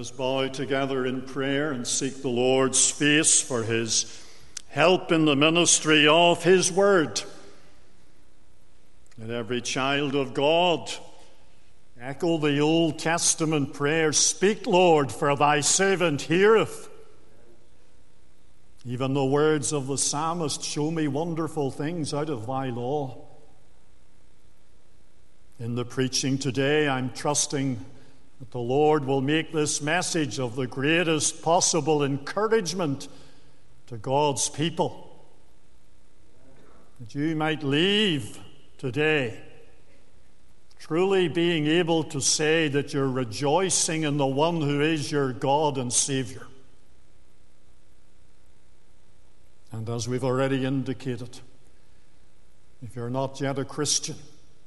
us bow together in prayer and seek the Lord's face for his help in the ministry of his word. Let every child of God echo the Old Testament prayer, "Speak, Lord, for thy servant heareth." Even the words of the psalmist, "Show me wonderful things out of thy law." In the preaching today, I'm trusting that the Lord will make this message of the greatest possible encouragement to God's people. That you might leave today truly being able to say that you're rejoicing in the one who is your God and Savior. And as we've already indicated, if you're not yet a Christian,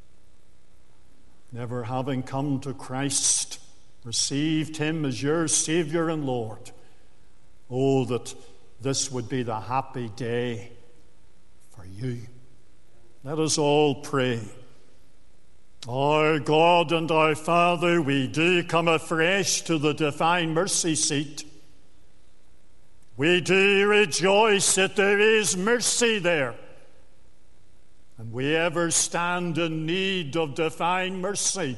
never having come to Christ, received him as your Savior and Lord, oh, that this would be the happy day for you. Let us all pray. Our God and our Father, we do come afresh to the divine mercy seat. We do rejoice that there is mercy there. And we ever stand in need of divine mercy,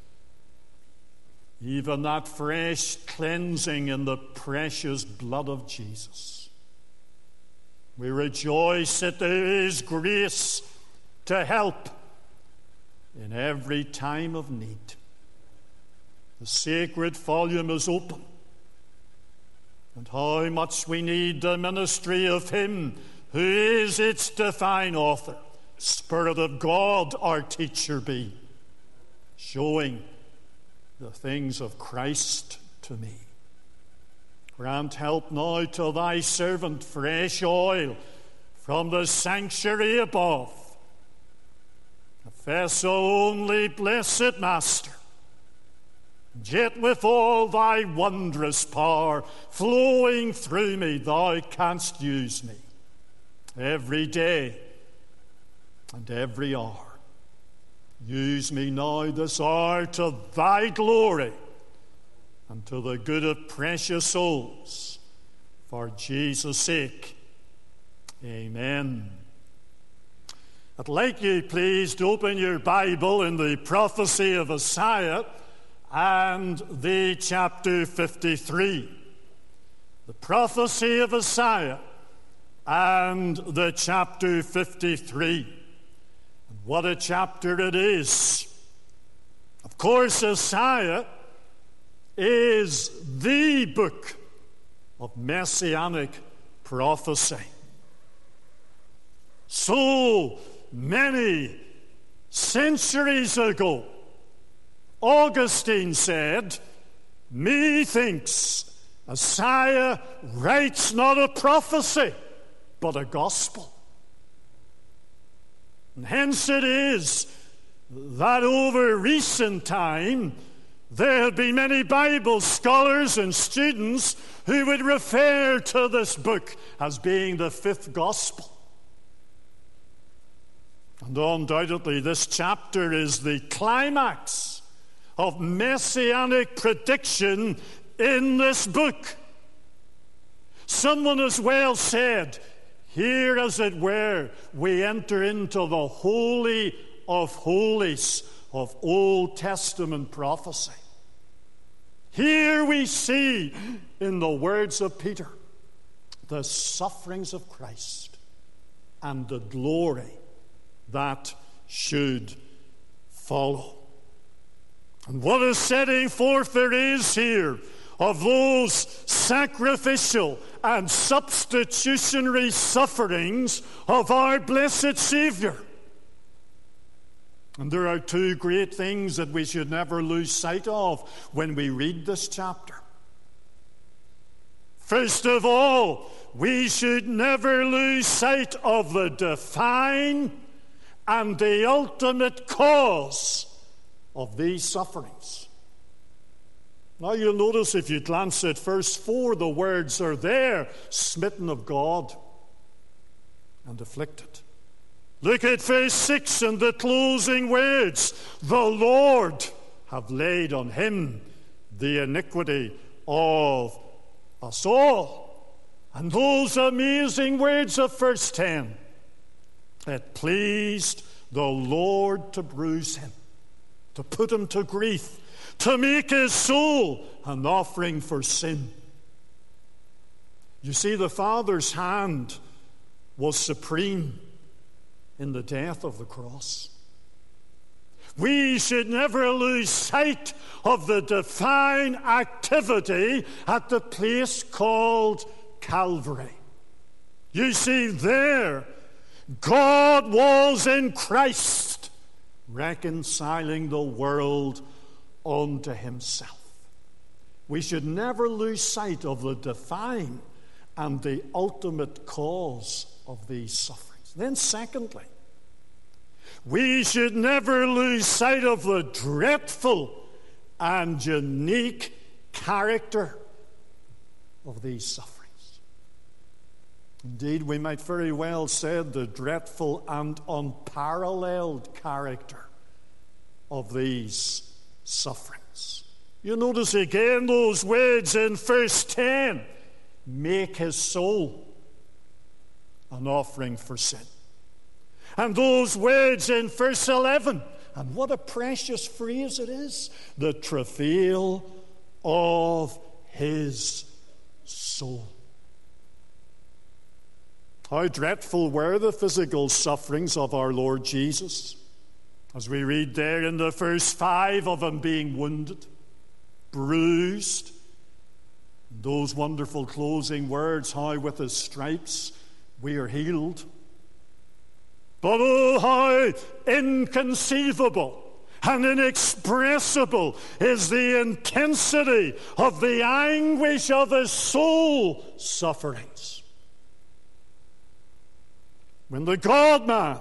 even that fresh cleansing in the precious blood of Jesus. We rejoice that there is grace to help in every time of need. The sacred volume is open, and how much we need the ministry of him who is its divine author. Spirit of God, our teacher be, showing the things of Christ to me. Grant help now to thy servant, fresh oil from the sanctuary above. A vessel only, blessed Master, yet with all thy wondrous power flowing through me, thou canst use me every day and every hour. Use me now this hour to thy glory and to the good of precious souls. For Jesus' sake, amen. I'd like you, please, to open your Bible in the prophecy of Isaiah and the chapter 53. The prophecy of Isaiah and the chapter 53. What a chapter it is. Of course, Isaiah is the book of messianic prophecy. So many centuries ago, Augustine said, "Methinks Isaiah writes not a prophecy, but a gospel." And hence it is that over recent time there have been many Bible scholars and students who would refer to this book as being the fifth gospel. And undoubtedly this chapter is the climax of messianic prediction in this book. Someone has well said, here, as it were, we enter into the Holy of Holies of Old Testament prophecy. Here we see, in the words of Peter, the sufferings of Christ and the glory that should follow. And what a setting forth there is here of those sacrificial and substitutionary sufferings of our blessed Savior. And there are two great things that we should never lose sight of when we read this chapter. First of all, we should never lose sight of the divine and the ultimate cause of these sufferings. Now you'll notice if you glance at verse 4, the words are there, smitten of God and afflicted. Look at verse 6 and the closing words. The Lord have laid on him the iniquity of us all. And those amazing words of verse 10, it pleased the Lord to bruise him, to put him to grief, to make his soul an offering for sin. You see, the Father's hand was supreme in the death of the cross. We should never lose sight of the divine activity at the place called Calvary. You see, there, God was in Christ, reconciling the world unto himself. We should never lose sight of the divine and the ultimate cause of these sufferings. Then secondly, we should never lose sight of the dreadful and unique character of these sufferings. Indeed, we might very well say the dreadful and unparalleled character of these sufferings. You notice again those words in verse 10, make his soul an offering for sin. And those words in verse 11, and what a precious phrase it is, the travail of his soul. How dreadful were the physical sufferings of our Lord Jesus, as we read there in the verse 5 of him being wounded, bruised. Those wonderful closing words, how with his stripes we are healed. But oh, how inconceivable and inexpressible is the intensity of the anguish of his soul sufferings. When the God-man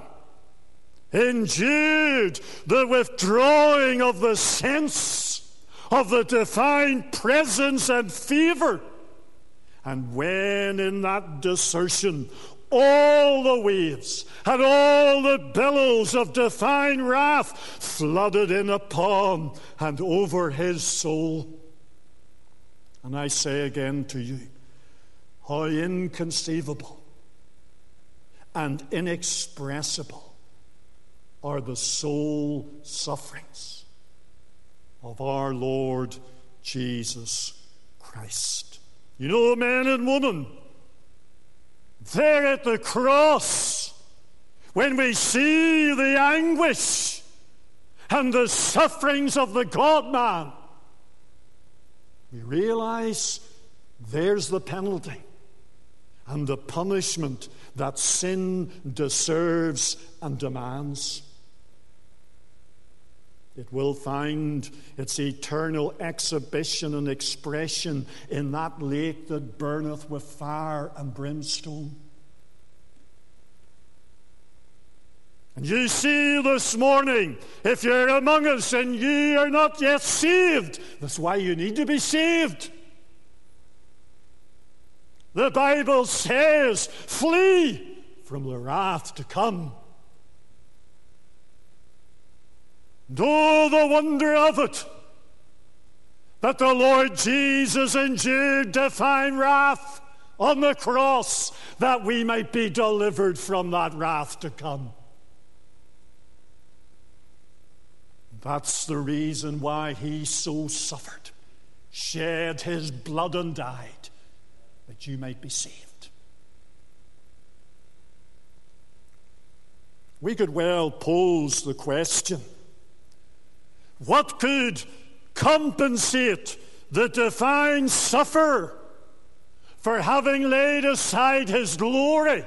endured the withdrawing of the sense of the divine presence and favor, and when in that desertion all the waves and all the billows of divine wrath flooded in upon and over his soul. And I say again to you, how inconceivable and inexpressible are the soul sufferings of our Lord Jesus Christ. You know, men and women, there at the cross, when we see the anguish and the sufferings of the God-man, we realize there's the penalty and the punishment that sin deserves and demands. It will find its eternal exhibition and expression in that lake that burneth with fire and brimstone. And you see this morning, if you're among us and you are not yet saved, that's why you need to be saved. The Bible says, flee from the wrath to come. Know the wonder of it, that the Lord Jesus endured divine wrath on the cross, that we might be delivered from that wrath to come. That's the reason why he so suffered, shed his blood and died, that you might be saved. We could well pose the question, what could compensate the divine sufferer for having laid aside his glory,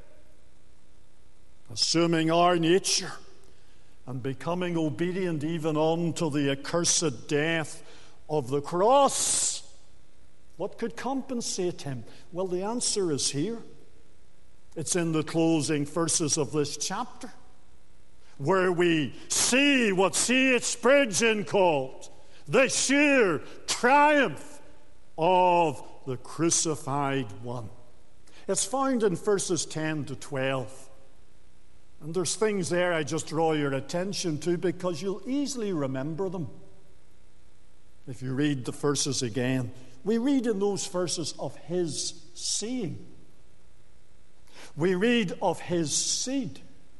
assuming our nature and becoming obedient even unto the accursed death of the cross? What could compensate him? Well, the answer is here. It's in the closing verses of this chapter, where we see what C.H. Spurgeon called the sheer triumph of the crucified one. It's found in verses 10 to 12. And there's things there I just draw your attention to because you'll easily remember them if you read the verses again. we read in those verses of his seeing. We read of his seed.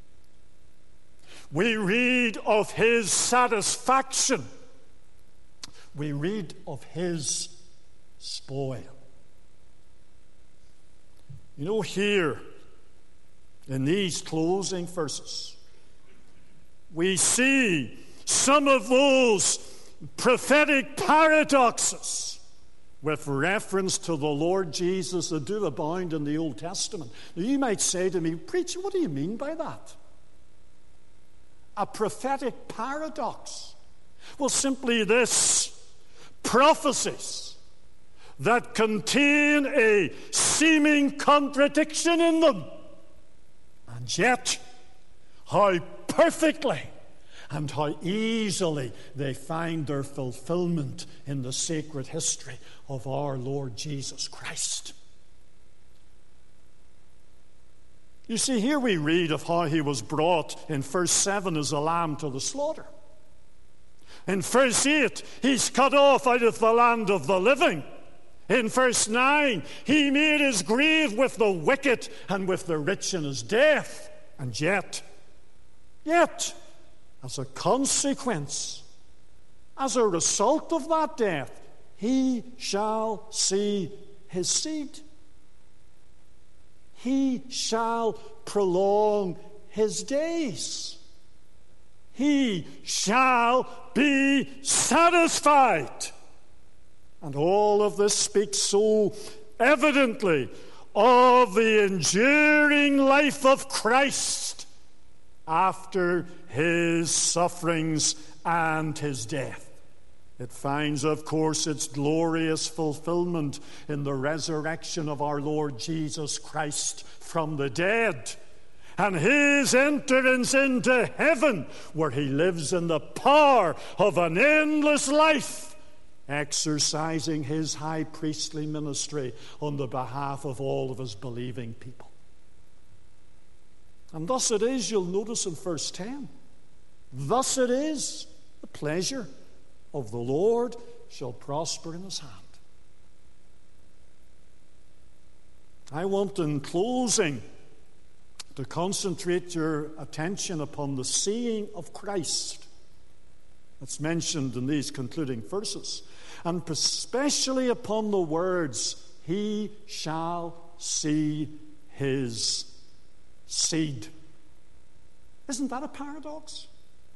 We read of his satisfaction. We read of his spoil. You know, here in these closing verses, we see some of those prophetic paradoxes with reference to the Lord Jesus that do abound in the Old Testament. Now, you might say to me, "Preacher, what do you mean by that? A prophetic paradox?" Well, simply this: prophecies that contain a seeming contradiction in them, and yet how perfectly and how easily they find their fulfillment in the sacred history of our Lord Jesus Christ. You see, here we read of how he was brought in verse 7 as a lamb to the slaughter. In verse 8, he's cut off out of the land of the living. In verse 9, he made his grave with the wicked and with the rich in his death. And yet, as a consequence, as a result of that death, he shall see his seed. He shall prolong his days. He shall be satisfied. And all of this speaks so evidently of the enduring life of Christ after his sufferings and his death. It finds, of course, its glorious fulfillment in the resurrection of our Lord Jesus Christ from the dead, and his entrance into heaven, where he lives in the power of an endless life, exercising his high priestly ministry on the behalf of all of his believing people. And thus it is, you'll notice in verse 10, thus it is, the pleasure of the Lord shall prosper in his hand. I want, in closing, to concentrate your attention upon the seeing of Christ that's mentioned in these concluding verses, and especially upon the words, he shall see his seed. Isn't that a paradox?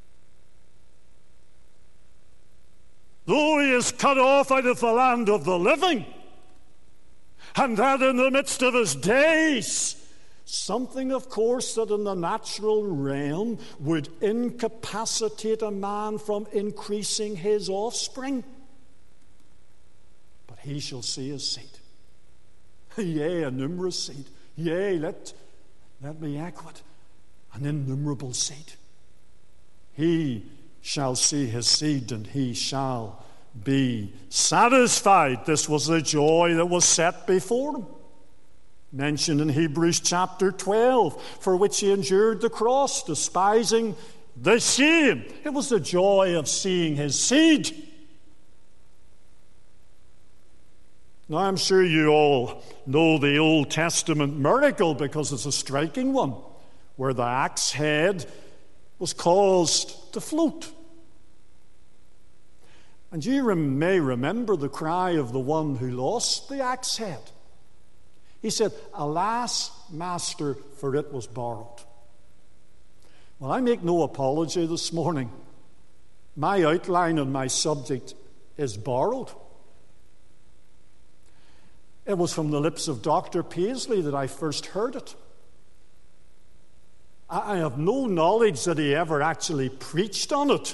Though he is cut off out of the land of the living, and that in the midst of his days, something, of course, that in the natural realm would incapacitate a man from increasing his offspring. But he shall see his seed. Yea, a numerous seed. Yea, let me echo it, an innumerable seed. He shall see his seed, and he shall be satisfied. This was the joy that was set before him, mentioned in Hebrews chapter 12, for which he endured the cross, despising the shame. It was the joy of seeing his seed. Now, I'm sure you all know the Old Testament miracle, because it's a striking one, where the axe head was caused to float. And you may remember the cry of the one who lost the axe head. He said, "Alas, master, for it was borrowed." Well, I make no apology this morning. My outline on my subject is borrowed. It was from the lips of Dr. Paisley that I first heard it. I have no knowledge that he ever actually preached on it.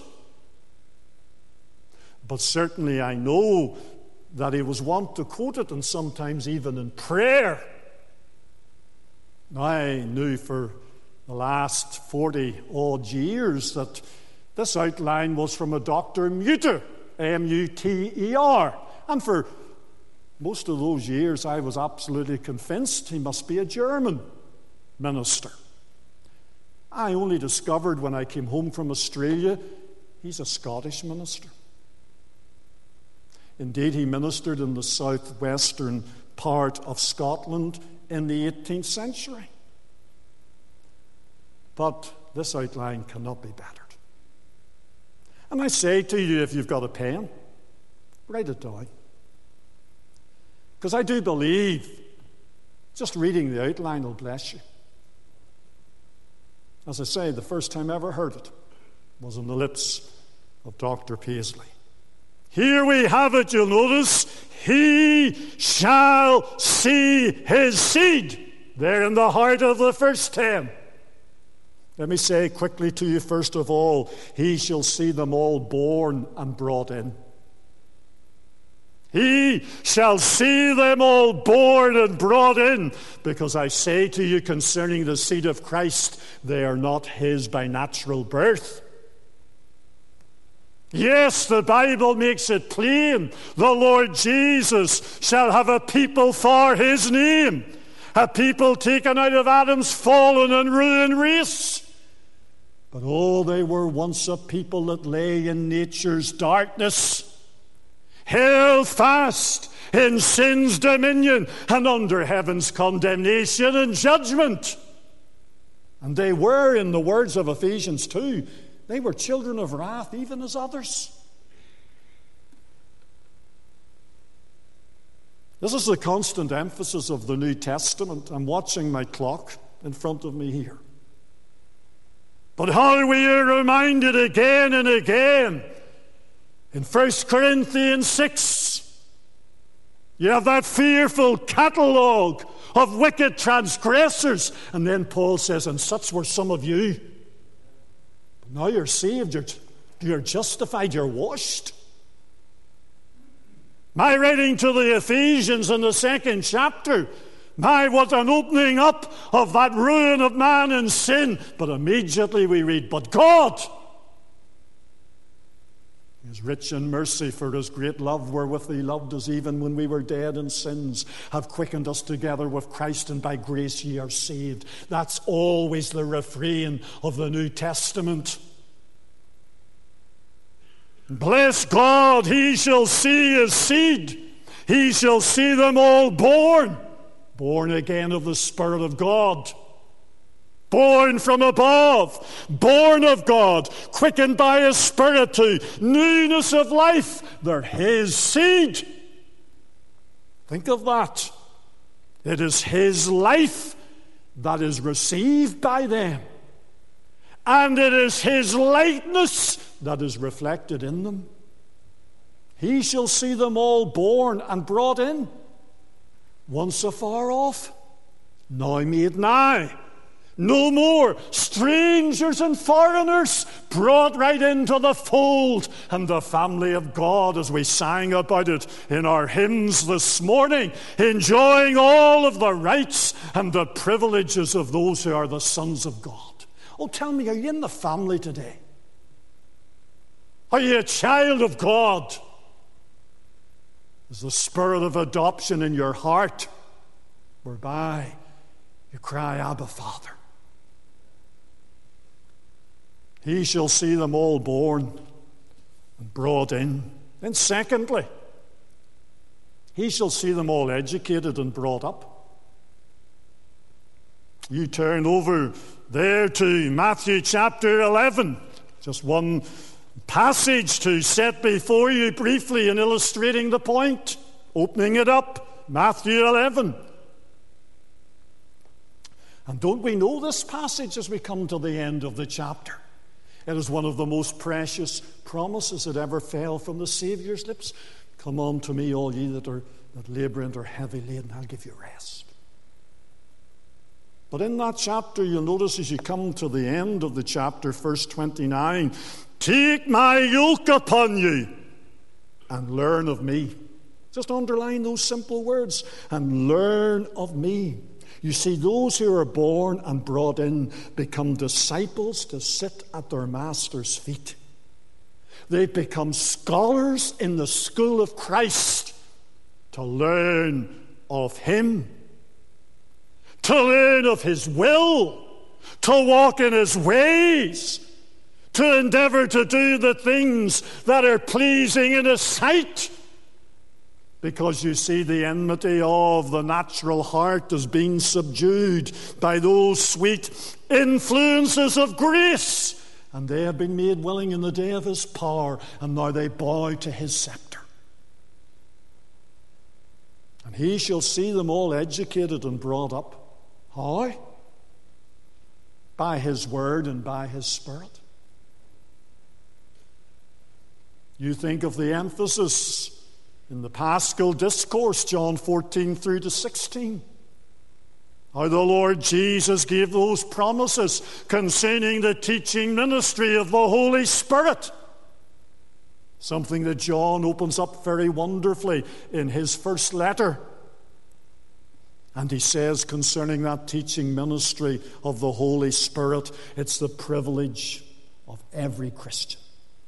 But certainly I know that he was wont to quote it, and sometimes even in prayer. Now, I knew for the last 40-odd years that this outline was from a Dr. Muter, M-U-T-E-R. And for most of those years I was absolutely convinced he must be a German minister. I only discovered when I came home from Australia he's a Scottish minister. Indeed, he ministered in the southwestern part of Scotland in the 18th century. But this outline cannot be bettered. And I say to you, if you've got a pen, write it down. Because I do believe just reading the outline will bless you. As I say, the first time I ever heard it was on the lips of Dr. Paisley. Here we have it, you'll notice. He shall see his seed. There in the heart of the first 10. Let me say quickly to you, first of all, he shall see them all born and brought in. He shall see them all born and brought in, because I say to you concerning the seed of Christ, they are not his by natural birth. Yes, the Bible makes it plain. The Lord Jesus shall have a people for his name, a people taken out of Adam's fallen and ruined race. But oh, they were once a people that lay in nature's darkness, held fast in sin's dominion and under heaven's condemnation and judgment. And they were, in the words of Ephesians 2, they were children of wrath, even as others. This is the constant emphasis of the New Testament. I'm watching my clock in front of me here. But how we are reminded again and again in 1 Corinthians 6, you have that fearful catalogue of wicked transgressors. And then Paul says, and such were some of you. Now you're saved, you're justified, you're washed. My writing to the Ephesians in the 2nd chapter, my, what an opening up of that ruin of man and sin. But immediately we read, but God is rich in mercy, for his great love wherewith he loved us, even when we were dead in sins, have quickened us together with Christ, and by grace ye are saved. That's always the refrain of the New Testament. Bless God, he shall see his seed. He shall see them all born again of the Spirit of God, born from above, born of God, quickened by his Spirit to newness of life. They're his seed. Think of that. It is his life that is received by them, and it is his likeness that is reflected in them. He shall see them all born and brought in, once afar off, now made nigh. No more strangers and foreigners, brought right into the fold and the family of God, as we sang about it in our hymns this morning, enjoying all of the rights and the privileges of those who are the sons of God. Oh, tell me, are you in the family today? Are you a child of God? Is the spirit of adoption in your heart, whereby you cry, Abba, Father? He shall see them all born and brought in. And secondly, he shall see them all educated and brought up. You turn over there to Matthew chapter 11. Just one passage to set before you briefly in illustrating the point. Opening it up, Matthew 11. And don't we know this passage as we come to the end of the chapter? It is one of the most precious promises that ever fell from the Saviour's lips. Come unto me, all ye that labour and are heavy laden, I'll give you rest. But in that chapter, you'll notice as you come to the end of the chapter, verse 29, take my yoke upon you and learn of me. Just underline those simple words, and learn of me. You see, those who are born and brought in become disciples to sit at their master's feet. They become scholars in the school of Christ to learn of him, to learn of his will, to walk in his ways, to endeavor to do the things that are pleasing in his sight. Because you see, the enmity of the natural heart is being subdued by those sweet influences of grace. And they have been made willing in the day of his power, and now they bow to his scepter. And he shall see them all educated and brought up. How? By his word and by his Spirit. You think of the emphasis in the Paschal Discourse, John 14 through to 16. How the Lord Jesus gave those promises concerning the teaching ministry of the Holy Spirit. Something that John opens up very wonderfully in his first letter. And he says concerning that teaching ministry of the Holy Spirit, it's the privilege of every Christian.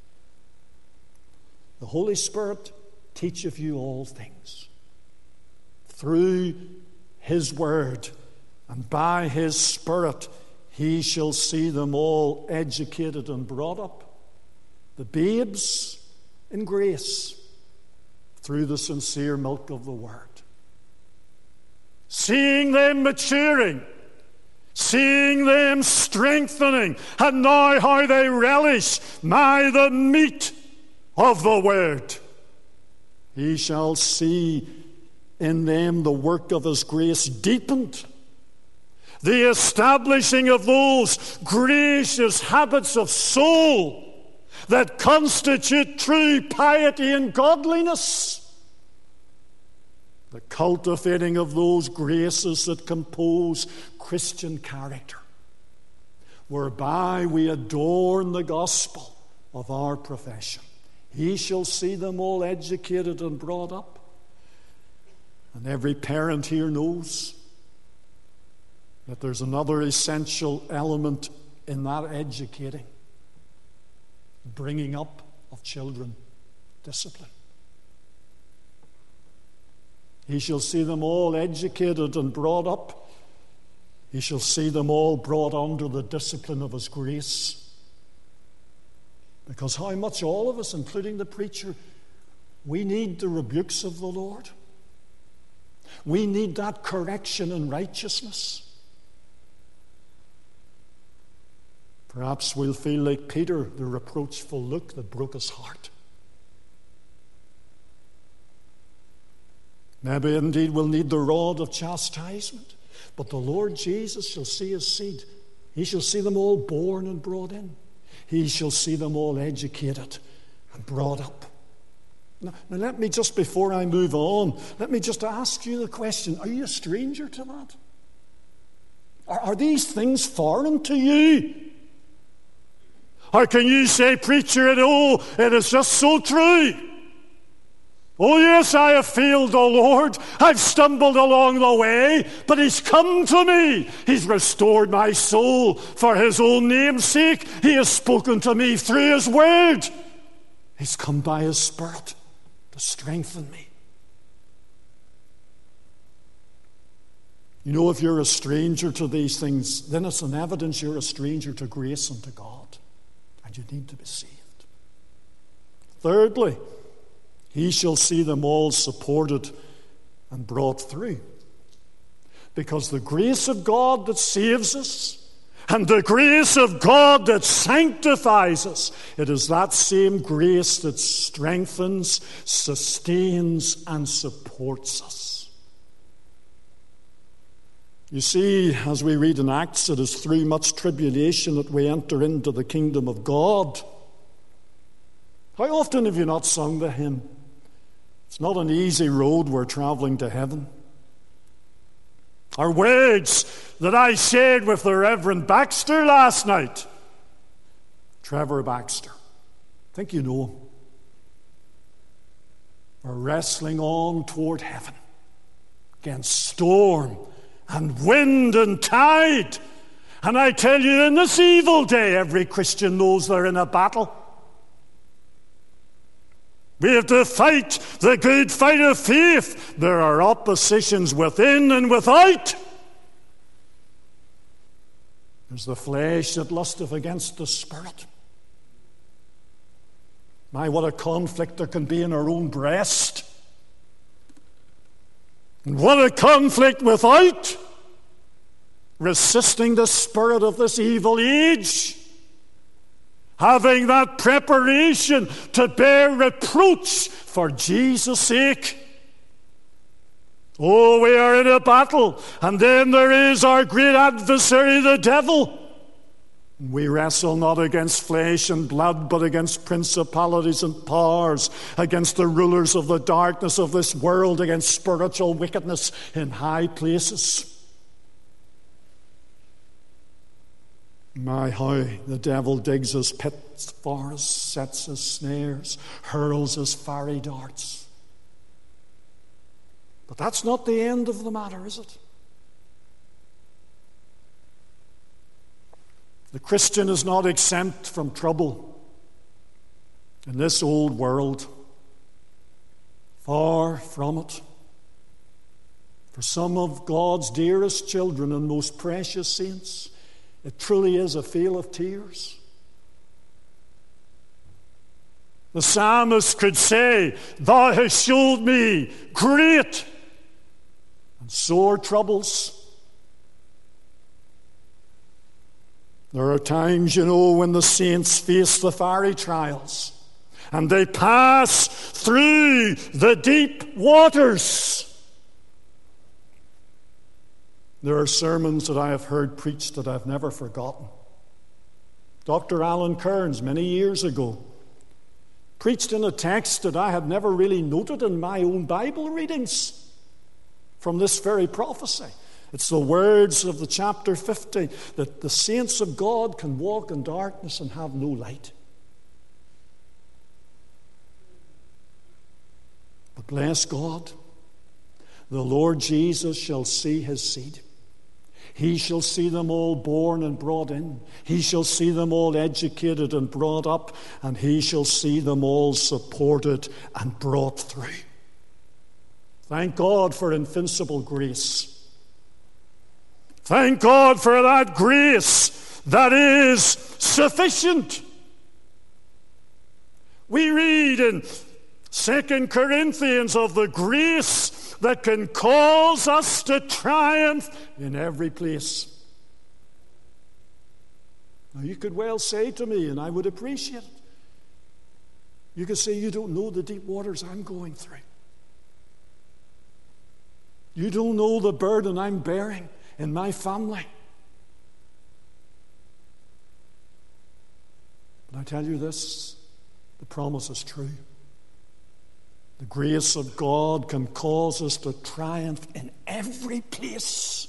The Holy Spirit teacheth you all things through his word, and by his Spirit he shall see them all educated and brought up, the babes in grace, through the sincere milk of the word. Seeing them maturing, seeing them strengthening, and now how they relish the meat of the word. He shall see in them the work of his grace deepened, the establishing of those gracious habits of soul that constitute true piety and godliness, the cultivating of those graces that compose Christian character, whereby we adorn the gospel of our profession. He shall see them all educated and brought up. And every parent here knows that there's another essential element in that educating, bringing up of children, discipline. He shall see them all educated and brought up. He shall see them all brought under the discipline of his grace. Because how much all of us, including the preacher, we need the rebukes of the Lord. We need that correction in righteousness. Perhaps we'll feel like Peter, the reproachful look that broke his heart. Maybe indeed we'll need the rod of chastisement. But the Lord Jesus shall see his seed. He shall see them all born and brought in. He shall see them all educated and brought up. Now let me just, before I move on, let me just ask you the question, are you a stranger to that? Are these things foreign to you? Or can you say, preacher, it is just so true? Oh yes, I have failed the Lord. I've stumbled along the way, but he's come to me. He's restored my soul for his own name's sake. He has spoken to me through his word. He's come by his Spirit to strengthen me. You know, if you're a stranger to these things, then it's an evidence you're a stranger to grace and to God, and you need to be saved. Thirdly, he shall see them all supported and brought through. Because the grace of God that saves us and the grace of God that sanctifies us, it is that same grace that strengthens, sustains, and supports us. You see, as we read in Acts, it is through much tribulation that we enter into the kingdom of God. How often have you not sung the hymn? It's not an easy road we're traveling to heaven. Our words that I shared with the Reverend Baxter last night. Trevor Baxter. I think you know him. We're wrestling on toward heaven against storm and wind and tide. And I tell you, in this evil day, every Christian knows they're in a battle. We have to fight the good fight of faith. There are oppositions within and without. There's the flesh that lusteth against the Spirit. My, what a conflict there can be in our own breast. And what a conflict without resisting the spirit of this evil age. Having that preparation to bear reproach for Jesus' sake. Oh, we are in a battle, and then there is our great adversary, the devil. We wrestle not against flesh and blood, but against principalities and powers, against the rulers of the darkness of this world, against spiritual wickedness in high places. My, how the devil digs his pits for us, sets his snares, hurls his fiery darts. But that's not the end of the matter, is it? The Christian is not exempt from trouble in this old world. Far from it. For some of God's dearest children and most precious saints, it truly is a vale of tears. The psalmist could say, "Thou hast showed me great and sore troubles." There are times, when the saints face the fiery trials and they pass through the deep waters. There are sermons that I have heard preached that I've never forgotten. Dr. Alan Kearns, many years ago, preached in a text that I had never really noted in my own Bible readings from this very prophecy. It's the words of the chapter 50 that the saints of God can walk in darkness and have no light. But bless God, the Lord Jesus shall see his seed. He shall see them all born and brought in. He shall see them all educated and brought up. And he shall see them all supported and brought through. Thank God for invincible grace. Thank God for that grace that is sufficient. We read in 2 Corinthians of the grace that can cause us to triumph in every place. Now, you could well say to me, and I would appreciate it, you could say, "You don't know the deep waters I'm going through. You don't know the burden I'm bearing in my family." But I tell you this, the promise is true. The grace of God can cause us to triumph in every place.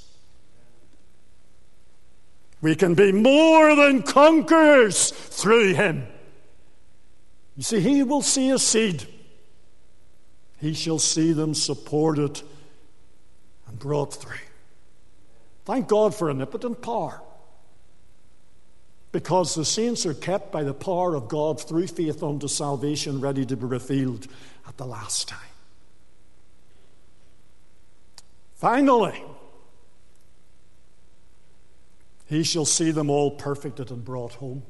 We can be more than conquerors through him. You see, he will see a seed. He shall see them supported and brought through. Thank God for omnipotent power. Because the saints are kept by the power of God through faith unto salvation, ready to be revealed at the last time. Finally, he shall see them all perfected and brought home.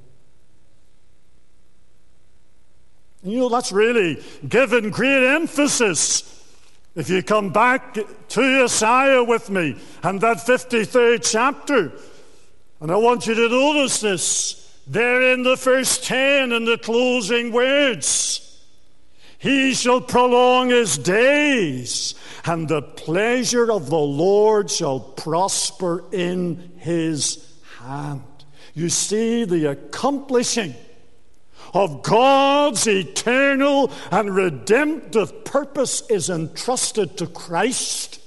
And that's really given great emphasis. If you come back to Isaiah with me and that 53rd chapter, and I want you to notice this, there in the first 10 in the closing words. He shall prolong his days, and the pleasure of the Lord shall prosper in his hand. You see, the accomplishing of God's eternal and redemptive purpose is entrusted to Christ.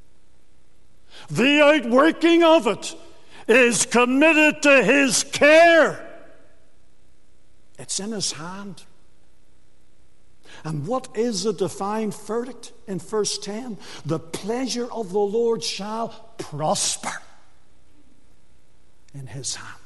The outworking of it is committed to his care. It's in his hand. And what is the defined verdict in verse 10? The pleasure of the Lord shall prosper in his hand.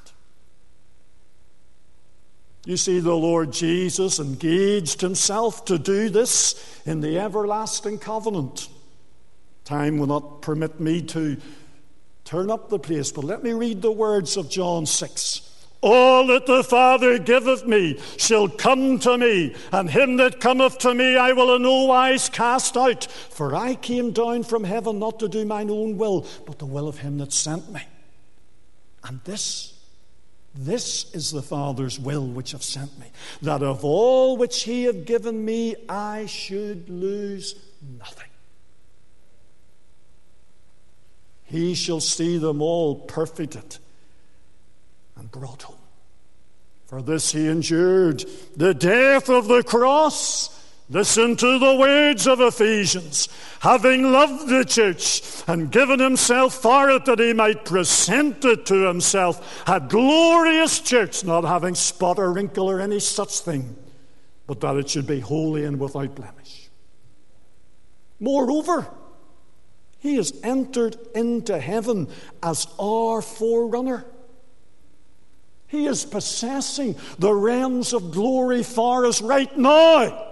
You see, the Lord Jesus engaged himself to do this in the everlasting covenant. Time will not permit me to turn up the place, but let me read the words of John 6. All that the Father giveth me shall come to me, and him that cometh to me I will in no wise cast out. For I came down from heaven not to do mine own will, but the will of him that sent me. And this is the Father's will which hath sent me, that of all which he hath given me I should lose nothing. He shall see them all perfected and brought home. For this he endured the death of the cross. Listen to the words of Ephesians. Having loved the church and given himself for it, that he might present it to himself a glorious church, not having spot or wrinkle or any such thing, but that it should be holy and without blemish. Moreover, he has entered into heaven as our forerunner. He is possessing the realms of glory for us right now.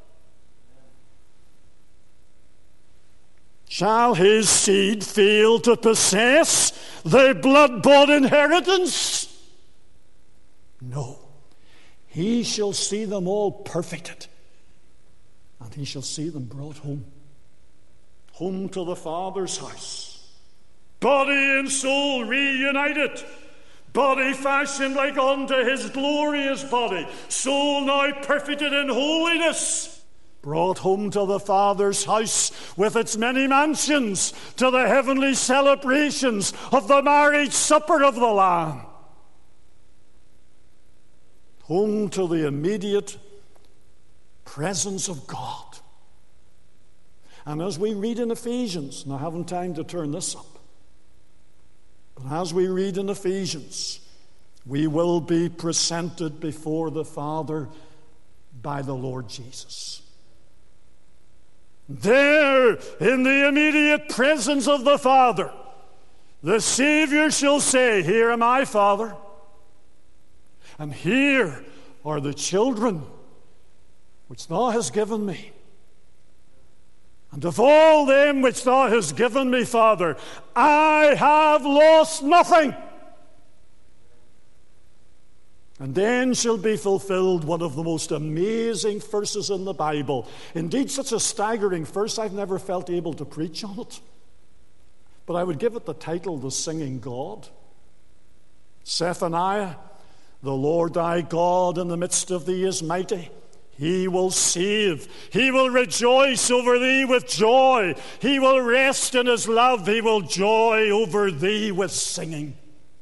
Shall his seed fail to possess the blood-bought inheritance? No. He shall see them all perfected, and he shall see them brought home. Home to the Father's house. Body and soul reunited. Body fashioned like unto his glorious body. Soul now perfected in holiness. Brought home to the Father's house with its many mansions, to the heavenly celebrations of the marriage supper of the Lamb. Home to the immediate presence of God. And as we read in Ephesians, and I haven't time to turn this up, but as we read in Ephesians, we will be presented before the Father by the Lord Jesus. There, in the immediate presence of the Father, the Savior shall say, "Here am I, Father, and here are the children which thou hast given me. And of all them which thou hast given me, Father, I have lost nothing." And then shall be fulfilled one of the most amazing verses in the Bible. Indeed, such a staggering verse, I've never felt able to preach on it. But I would give it the title, "The Singing God." Zephaniah, "The Lord thy God in the midst of thee is mighty. He will save. He will rejoice over thee with joy. He will rest in his love. He will joy over thee with singing.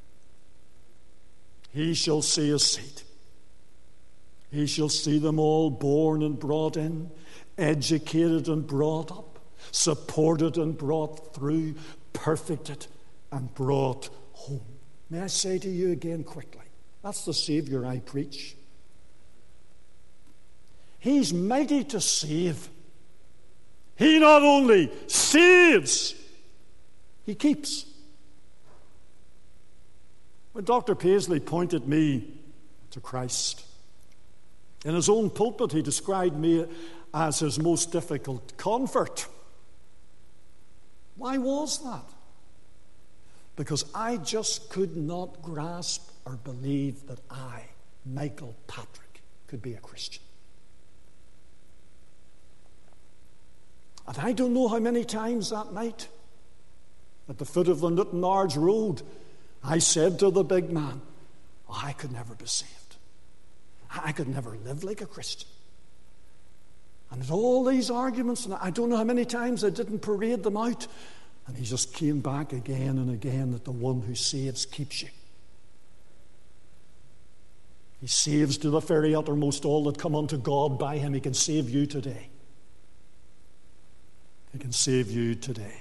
He shall see a seed. He shall see them all born and brought in, educated and brought up, supported and brought through, perfected and brought home." May I say to you again quickly, that's the Savior I preach. He's mighty to save. He not only saves, he keeps. When Dr. Paisley pointed me to Christ, in his own pulpit he described me as his most difficult convert. Why was that? Because I just could not grasp or believe that I, Michael Patrick, could be a Christian. And I don't know how many times that night, at the foot of the Newton Ards Road, I said to the big man, I could never be saved. I could never live like a Christian. And all these arguments, and I don't know how many times I didn't parade them out, and he just came back again and again that the one who saves keeps you. He saves to the very uttermost all that come unto God by him. He can save you today. He can save you today.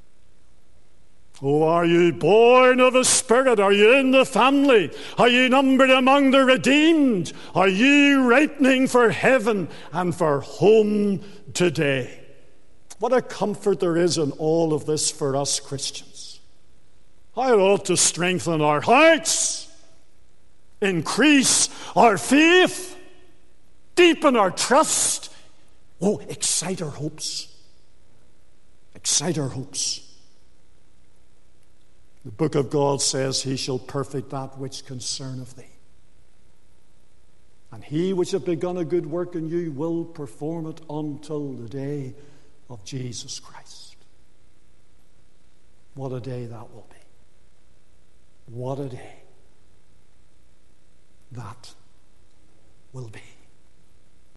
Oh, are you born of the Spirit? Are you in the family? Are you numbered among the redeemed? Are you ripening for heaven and for home today? What a comfort there is in all of this for us Christians. How it ought to strengthen our hearts, increase our faith, deepen our trust. Oh, excite our hopes. Excite our hopes. The book of God says, "He shall perfect that which concerneth thee." And he which hath begun a good work in you will perform it until the day of Jesus Christ. What a day that will be. What a day that will be.